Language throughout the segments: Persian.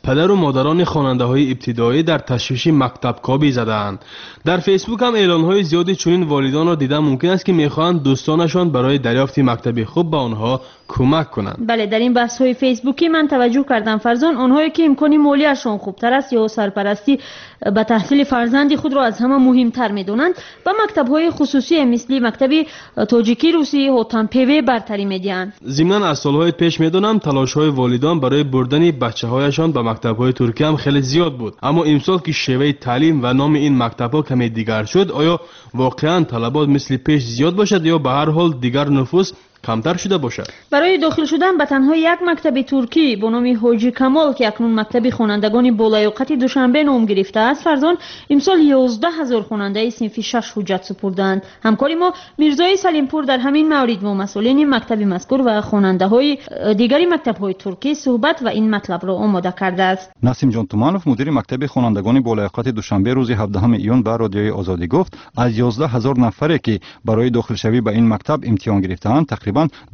پدر و مادران خواننده‌های ابتدایی در تشویش مکتبکابی زدند. در فیسبوک هم اعلان‌های زیادی چنین والدان را دیدن ممکن است که می‌خواهند دوستانشان برای دریافت مکتب خوب به آنها کمک کنند. بله، در این بحث‌های فیسبوکی من توجه کردم فرزان آنهایی که امکان مالیشان خوبتر است یا سرپرستی به تحصیل فرزند خود را از همه مهمتر می‌دانند به مکتب‌های خصوصی مثل مکتب تاجیکی روسی هوتانپیوی برتری می‌دهند. ضمناً از سال‌های پیش می‌دانم تلاش‌های والدان برای بردن بچه‌هایشان به مکتب‌های ترکیه هم خیلی زیاد بود، اما امسال که شیوه تعلیم و نام این مکتب‌ها کمی دیگر شد، آیا واقعاً طلبات مثل پیش زیاد باشد یا به هر حال دیگر نفوس کمتر شده باشد؟ برای داخل شدن به تنها یک مکتب ترکی به نام حاجی کمال که اکنون مکتب خوانندگان بالیاقت دوشنبه نام گرفته است فرزان امسال 11000 خواننده صنف 6 حجت سپردند. همکار ما میرزای سلیمپور در همین مورد با مسئولین مکتب مذکور و خواننده‌های دیگری مکتب‌های ترکی صحبت و این مطلب را آماده کرده است. نسیم جان تومانوف مدیر مکتب خوانندگان بالیاقت دوشنبه روز 17 ایون به رادیوی آزادی گفت از 11000 نفری که برای داخل شوی به این مکتب امتحان گرفتند تقریباً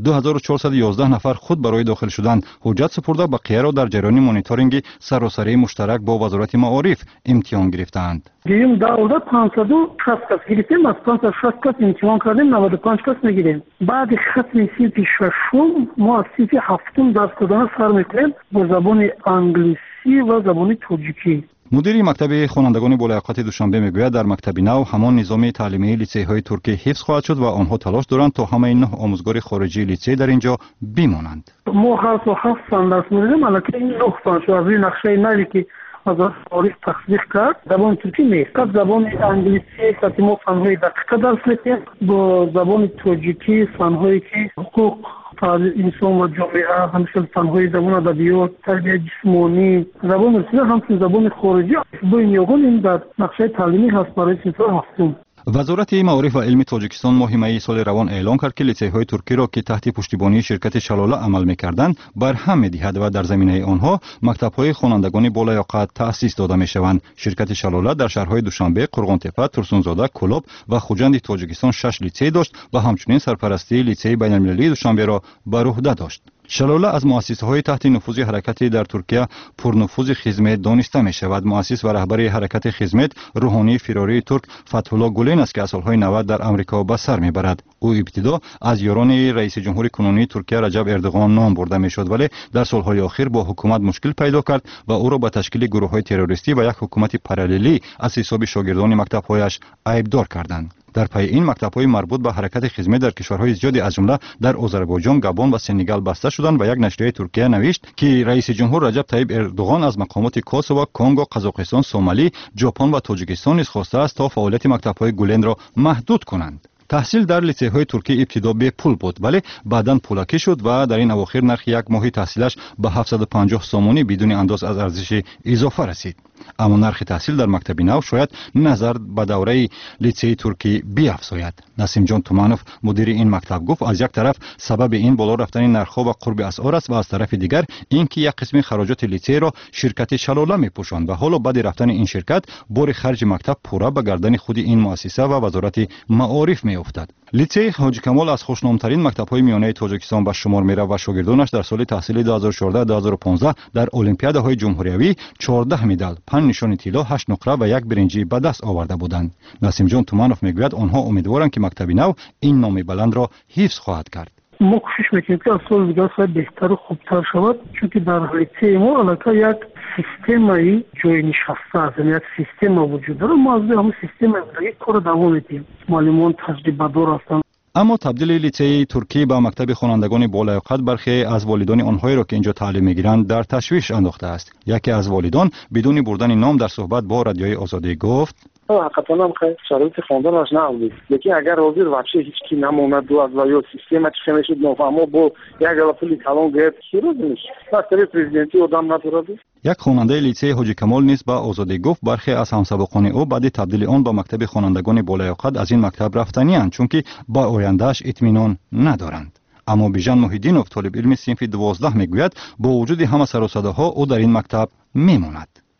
2411 نفر خود برای داخل شدن حجت سپرده بقیه را در جریان مانیتورینگ سراسری مشترک با وزارت معارف امتحان گرفتند. گیریم داودا 560 کس گرفتیم، از 560 کس امتحان کردیم 95 کس نگیریم. بعد ختم صنف ششم ما از صنف هفتم درس دادن سر میکنیم با زبان انگلیسی و زبان تاجیکی. مدیر مکتب خوانندگان بالیاقت دوشنبه میگوید در مکتب نو همان نظام تعلیمی لیسی‌های ترکی حفظ خواهد شد و آنها تلاش دارند تا همه 9 آموزگار خارجی لیسئی در اینجا بمانند. ما هر سال 7 سال درس می‌دیم، البته این 9 سال شو از این نقشه نوی که از تاریخ تصدیق کرد زبان ترکی نیست. زبان انگلیسی که ما فن‌های دقیق درس می‌دیم، با زبان تاجیکی فن‌هایی که حقوق انسان و جامعه، همچنین فن‌های زبان ادبیات، تربیت جسمانی، زبان رسمی همچنین زبان خارجی با این یگان این در نقشه تعلیمی هست برای صنف هفتم. وزارت معارف و علم تاجیکستان ماه می سال روان اعلام کرد که لیسی‌های ترکی را که تحت پشتیبانی شرکت شلاله عمل می‌کردند برهم می‌دهد و در زمینه آنها مکتب‌های خوانندگان بالیاقت تأسیس داده می‌شوند. شرکت شلاله در شهرهای دوشنبه، قرغانتپه، ترسونزاده، کلوب و خوجند تاجیکستان 6 لیسئی داشت و همچنین سرپرستی لیسئی بین‌المللی دوشنبه را بر عهده داشت. شلاله از مؤسسه‌های تحت نفوذ حرکت در ترکیه پرنفوذ خدمت دانسته می‌شود. مؤسس و رهبر حرکت خدمت روحانی فراری ترک فتح‌الله گولن است که از سال‌های 90 در آمریکا به سر می‌برد. او ابتدا از یاران رئیس جمهور کنونی ترکیه رجب اردوغان نام برده می‌شد، ولی در سال‌های اخیر با حکومت مشکل پیدا کرد و او را به تشکیل گروه‌های تروریستی و یک حکومت پاراللی از حساب شاگردان مکتب‌هایش عیبدار کردند. در پی این مکتب‌های مربوط به حرکت خدمت در کشورهای زیادی از جمله در آذربایجان، گابون و سنگال بسته شدند و یک نشریه ترکیه نوشت که رئیس جمهور رجب طیب اردوغان از مقامات کوسوو، کنگو، قزاقستان، سومالی، ژاپن و تاجیکستان نیز خواسته است تا فعالیت مکتب‌های گولن را محدود کنند. تحصیل در لیسی‌های ترکی ابتدا به پول بود ولی بعداً پولکی شد و در این اواخر نرخ یک ماهی تحصیلش به 750 سومونی بدون انداز از ارزش اضافه رسید. اما نرخ تحصیل در مکتب نو شاید نظر به دوره لیسئی ترکی بیافزاید. نسیم جان تومانوف مدیر این مکتب گفت از یک طرف سبب این بالا رفتن نرخ‌ها و قرب اسعار است و از طرف دیگر اینکه یک قسم خراجات لیسئی را شرکت شلاله می‌پوشاند و حالا بعد رفتن این شرکت بار خرج مکتب پورا به گردن خود این مؤسسه و وزارت معارف می‌افتد. لیسئی حاجی کمال از خوشنام‌ترین مکتب‌های میانه تاجیکستان به شمار می‌رود و شاگردانش در سال تحصیلی 2014-2015 در المپیادهای جمهوریوی 14 مدال، 5 نشان طلا، 8 نقره و 1 برنجی به دست آورده بودند. نسیم جان تومانوف میگوید آنها امیدوارند که مکتب نو این نام بلند را حفظ خواهد کرد. ما کوشش میکنیم که از سال دیگر سال بهتر و خوبتر شود، چون که در لیسئی ما البته یک سیستمی جای نشسته است، یک سیستم وجود داره. ما از همون سیستم یک کار دوام میدیم. معلمان تجربه دار هستند. اما تبدیل لیسئی ترکی به مکتب خوانندگان بالیاقت برخی از والدان آنهایی را که اینجا تعلیم میگیرند در تشویش انداخته است. یکی از والدان بدون بردن نام در صحبت با رادیوی آزادی گفت حقیقتا هم خیلی شرایط خواندنش نبود. یکی اگر راضی واقعا هیچ کی نموند و از ویو سیستم چه میشد نفهمو با یک غلطی کلام گرفت کی رو نمیشه. وقتی پرزیدنتی آدم نداره. یک خواننده لیسئی حاجی کمال نیز به آزادی گفت برخی از همسبقان او بعد تبدیل آن به مکتب خوانندگان بالیاقت از این مکتب رفتنی اند چون که با آیندهش اطمینان ندارند. اما بیژن محیدینوف طالب علم صنف 12 میگوید با وجود همه سر و صداها او در این مکتب میماند.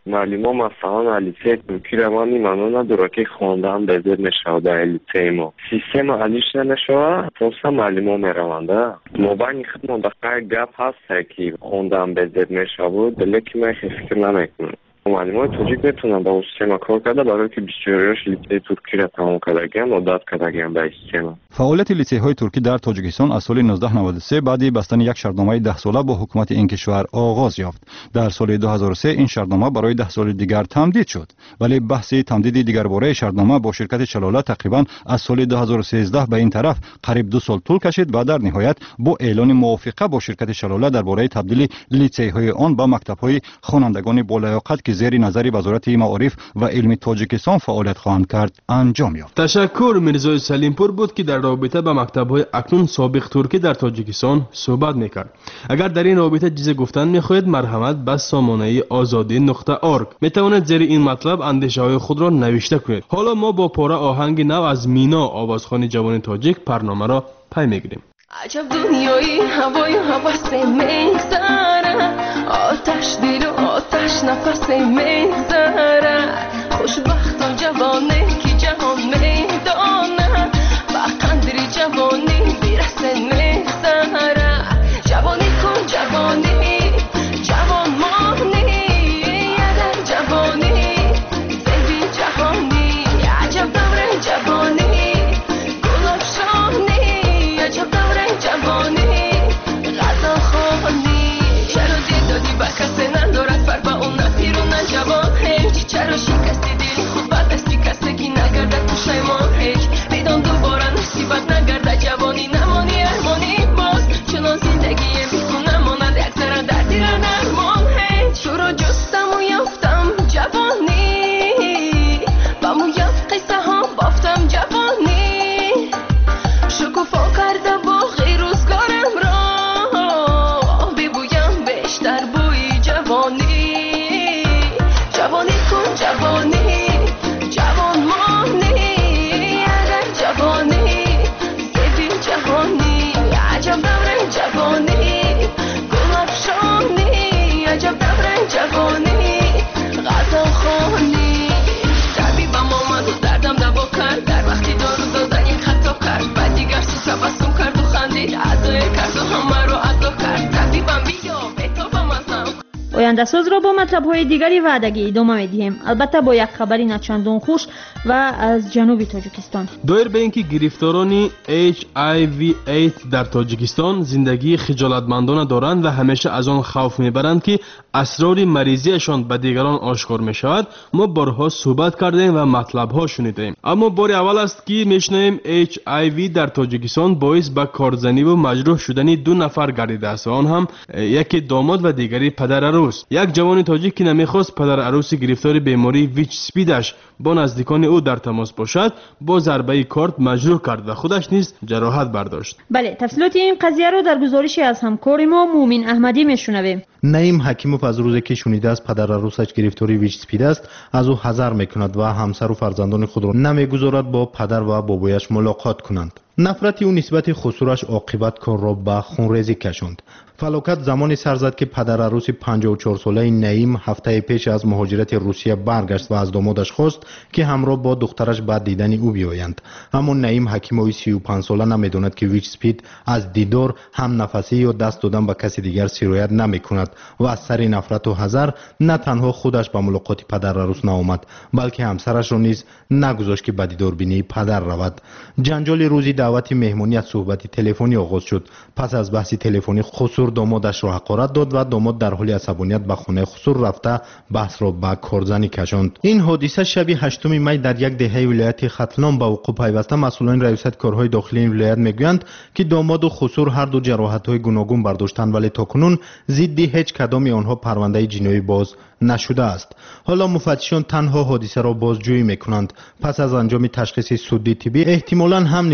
معلم ها مثلا لیسه ترکی روانی منو نداره که خواندن بذر نشود در لیسه ما سیستم علیش نشود پرسا معلم ها میروانده مبانی خدمون دقیق گپ هست که خواندن بذر نشود لیکن من فکر نمیکنم معلم های توجیک میتونن با سیستم کار کرده برای که 24 لیسه ترکی را تمام کردگیم و داد کردگیم به سیستم. فعالیت لیسه های ترکی در تاجیکستان از سال 1993 بعد بستن یک شرطنامه 10 ساله با حکومت این کشور آغاز یافت. در سال 2003 این شرطنامه برای 10 سال دیگر تمدید شد. ولی بحث تمدید دیگر باره شرطنامه با شرکت شلاله تقریبا از سال 2013 به این طرف قریب 2 سال طول کشید و در نهایت با اعلان موافقه با شرکت شلاله درباره تبدیل لیسه های آن به مکتب های خوانندگان بالیاقت که زیر نظر وزارت معارف و علم تاجیکستان فعالیت خواهند کرد انجام یافت. تشکر میرزای سلیمپور بود که در رابطه با مکتب‌های اکنون سابق ترکی در تاجیکستان صحبت میکرد. اگر در این رابطه چیزی گفتن میخواهید مرحمت به سامانه azadi.org میتوانید زیر این مطلب اندیشه‌های خود را نوشته کنید. حالا ما با پاره آهنگ نو از مینا آوازخوان جوان تاجیک برنامه را پی میگیریم. عجب دنیایی هوای هوس میگذره آتش دل و آتش نفس میگذره خوشبخت و جوانه که جهان میدانه با قدری جوانی بیرسه میگذره جوانی کن جوانی جوان مانی یادر جوانی زیبی جهانی عجب دوره جوانی گلاب شانی عجب دوره جوانی غذا خانی چرا دل دادی با کسی ندارد فر با اون نفیر و نجوان هیچ چرا شکستی دلی خود بد دستی کسی که نگردد پشیمان هیچ میدان دوباره نصیبت نگرده جوانی نمانی ارمانی باز چنان زندگی میکنم ماند یک ذره دردی را نرمان هیچ تو را جستم و یافتم جوانی با مویم قصه ها بافتم جوانی شکوفا کرده باقی روزگارم را ببویم بیشتر بوی جوانی جوانی کن جوانی جوان مانی اگر جوانی زیبی جهانی عجب دوره جوانی گلاب شانی عجب دوره جوانی غذا خانی طبیبم آمد و دردم دوا کرد در وقتی دارو دادن یک خطا کرد بعد دیگر سو تبسم کرد و خندید عزای کرد و همه رو عزا کرد طبیبم بیا بتابم ازم. آینده ساز را با مطلب‌های دیگری وعدگی ادامه می‌دهیم، البته با یک خبری نچندان خوش و از جنوب تاجیکستان. دایر به اینکه گرفتاران HIV/AIDS در تاجیکستان زندگی خجالتمندانه دارند و همیشه از آن خوف می‌برند که اسرار مریضیشان به دیگران آشکار می‌شود، ما بارها صحبت کردیم و مطلب‌ها شنیدیم. اما بار اول است که می‌شنویم HIV در تاجیکستان باعث به کارزنی و مجروح شدن 2 نفر گردیده است، آن هم یکی داماد و دیگری پدر عروس. یک جوان تاجیک که نمیخواست پدر عروس گرفتار بیماری ویچ سپیدش با نزدیکان او در تماس باشد، با ضربه کارت مجروح کرد و خودش نیز جراحت برداشت. بله، تفصیلات این قضیه رو در گزارشی از همکار ما مومن احمدی میشنویم. نعیم حکیموف از روزی که شنیده است پدر عروسش گرفتاری ویچ سپید است، از او حذر میکند و همسر و فرزندان خود را نمیگذارد با پدر و بابایش ملاقات کنند. نفرت او نسبت خسورش عاقبت کار را به خونریزی کشاند. فلاکت زمانی سر زد که پدر عروس 54 ساله نعیم هفته پیش از مهاجرت روسیه برگشت و از دامادش خواست که همراه با دخترش بعد دیدن او بیایند. اما نعیم حکیموی 35 ساله نمیداند که ویچ سپید از دیدار، هم نفسی یا دست دادن به کسی دیگر سرایت نمیکند و از سر نفرت و حذر نه تنها خودش به ملاقات پدر عروس نآمد، بلکه همسرش را نیز نگذاشت که به دیدار بینی پدر رود. جنجال روزی دعوت مهمانی از صحبت تلفنی آغاز شد. پس از بحث تلفنی خسور دامادش را حقارت داد و داماد در حال عصبانیت به خانه خسور رفته بحث را به کارزنی کشاند. این حادثه شب 8 می در یک دهه ولایت ختلان به وقوع پیوسته. مسئولان ریاست کارهای داخلی این ولایت میگویند که داماد و خسور هر دو جراحت‌های گوناگون برداشتند، ولی تاکنون ضد هیچ کدام آنها پرونده جنایی باز نشده است. حالا مفتشان تنها حادثه را بازجویی میکنند. پس از انجام تشخیص سودی طبی احتمالاً هم نسبت به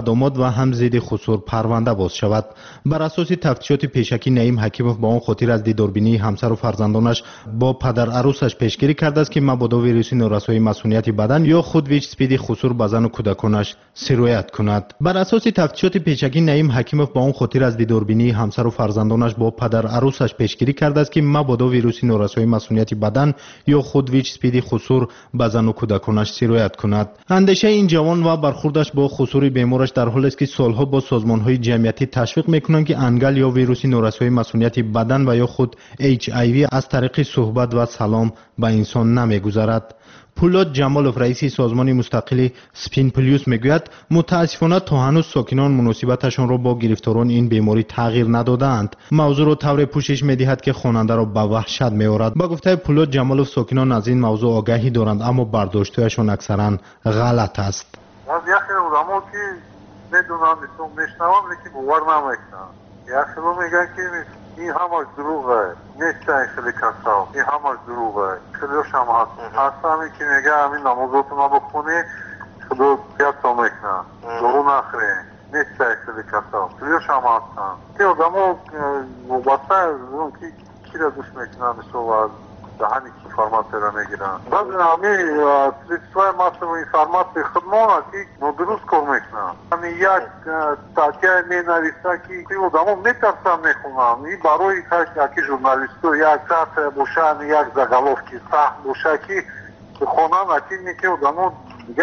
داماد و هم ضد خسور پرونده باز شود. بر اساس تفتیشات پیشکی نعیم حکیمов با آن خاطر از دیداربینی همسر و فرزندانش با پدر عروسش پیشگیری کرده است که مبادا ویروس نورسایی مسئولیت بدن یا خود ویچ سپید خسور به زن و کودکانش سرایت کند. بر اساس تفتیشات پیشکی نعیم حکیمов با آن خاطر از دیداربینی همسر و فرزندانش با پدر عروسش پیشگیری کرده است که مبادا ویروس نورسایی مسئولیت بدن یا خود ویچ سپید خسور به زن و کودکانش سرایت کند. اندیشه این جوان و برخوردش با خسور بیمارش در حالی است که سالها با سازمان‌های جمعیتی تشویق می‌کنند که انگل یا ویروس نورسایی مسئولیت بدن و یا خود HIV از طریق صحبت و سلام به انسان نمی‌گذرد. پولاد جمالوف رئیس سازمان مستقل سپین پلیوس میگوید متاسفانه تا هنوز ساکنان مناسبتشان را با گرفتاران این بیماری تغییر ندادند. موضوع را طور پوشش میدهد که خواننده را به وحشت میآورد. با گفته پولاد جمالوف ساکنان از این موضوع آگاهی دارند اما برداشت‌هایشان اکثرا غلط است. از یکی آدم‌ها که میدونم میشنوم لیکن باور نمیکنم. یکی میگن که این همش دروغه، نیست این خیلی کسا، این همش دروغه، خیلیش هم هست همی که میگه همین نمازاتو نبخونی خدا بیاد تا میکنه، درو نخری، نیست این خیلی کسا، خیلیش هم هستن. که آدم ها وابسته که کی را دوست میکنن میشود دهانی که فرمات را میگیرن. بعد همی سریسوهای مطلب فرمات خدمانه که ندروست کار میکنن. همی یک تاکیه می نویسته که آدم ها میترسن میخونن. این برای یکی ژورنالیستو یک ساعت بوشن یک زگلوف که سخت بوشه که خونن اکنی که آدم ها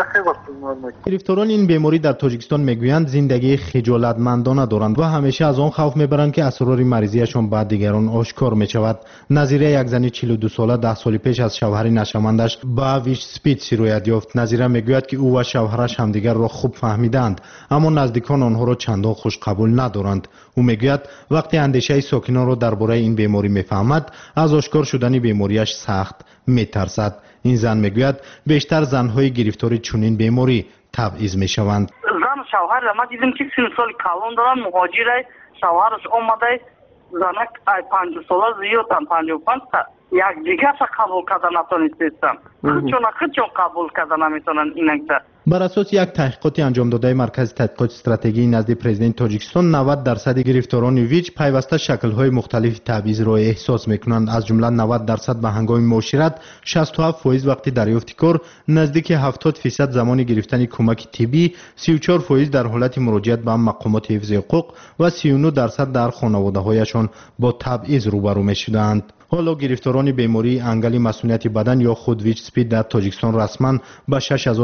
گرفتاران این بیماری در تاجیکستان میگویند زندگی خجالتمندانه دارند و همیشه از آن خوف میبرند که اسرار مریضیشان به دیگران آشکار میشود. نظیره یک زن 42 ساله 10 سال پیش از شوهر نشمندش به ویچ سپید سرایت یافت. نظیره میگوید که او و شوهرش همدیگر را خوب فهمیدند اما نزدیکان آنها را چندان خوش قبول ندارند. او میگوید وقتی اندیشه ساکنان را درباره این بیماری میفهمد از آشکار شدن بیماریش سخت میترسد. این زن میگوید بیشتر زنهای گرفتار چنین بیماری تبعیض میشوند. زن شوهر ما دیدیم که 30 سال کلان دارن، مهاجره، شوهرش اومده زنک 50 ساله زیادن 55 یک دیگه قبول کردن نتونستن. چون قبول کردن نمیتونن اینک. بر اساس یک تحقیقات انجام داده مرکز تحقیقات استراتژی نزد پرزیدنت تاجیکستان 90% گرفتاران ویچ پیوسته شکل‌های مختلف تبعیض را احساس می‌کنند. از جمله 90% به هنگام معاشرت، 67% وقتی دریافت کار، نزدیک 70% زمان گرفتن کمک طبی، 34% در حالت مراجعت به مقامات حفظ حقوق و 39% در خانواده‌هایشان با تبعیض روبرو می‌شدند. حالا گرفتاران بیماری انگل مسئولیت بدن یا خود ویچ سپید در تاجیکستان رسما به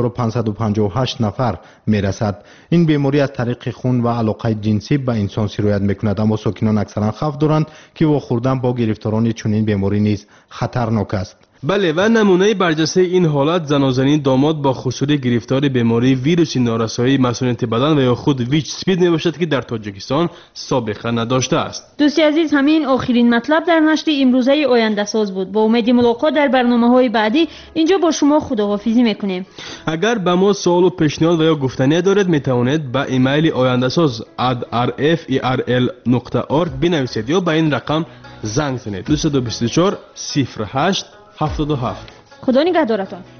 6558 نفر میرسد. این بیماری از طریق خون و علاقه جنسی به انسان سرایت میکند اما ساکنان اکثرا خوف دارند که واخوردن با گرفتاران چنین بیماری نیز خطرناک است. بله و نمونه برجسته این حالت زنازنی داماد با خسور گرفتار بیماری ویروس نارسایی مسئولیت بدن و یا خود ویچ سپید میباشد که در تاجیکستان سابقه نداشته است. دوستی عزیز همین آخرین مطلب در نشر امروزه آینده ساز بود. با امید ملاقات در برنامه‌های بعدی اینجا با شما خداحافظی میکنیم. اگر به ما سوال و پیشنهاد و یا گفتنی دارید میتوانید به ایمیل ayandasaz@rferl.org بنویسید یا به این رقم زنگ زنید 224 08 77. خدا نگهدارتان.